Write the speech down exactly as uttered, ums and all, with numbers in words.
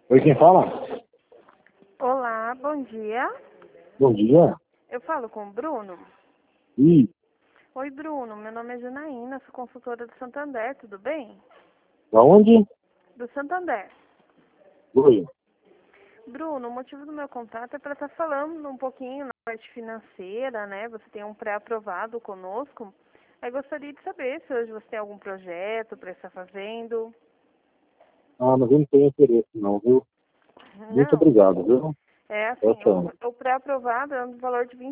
Oi, quem fala? Olá, bom dia. Bom dia. Eu falo com o Bruno. Ih, Oi, Bruno. Meu nome é Janaína, sou consultora do Santander, tudo bem? da onde? Do Santander. Oi. Bruno, o motivo do meu contato é para estar falando um pouquinho na parte financeira, né? Você tem um pré-aprovado conosco. Eu gostaria de saber se hoje você tem algum projeto para estar fazendo. Ah, mas eu não tenho interesse não, viu? Muito Não, obrigado, viu? é Tchau, assim, tchau. o, o pré-aprovado é um valor de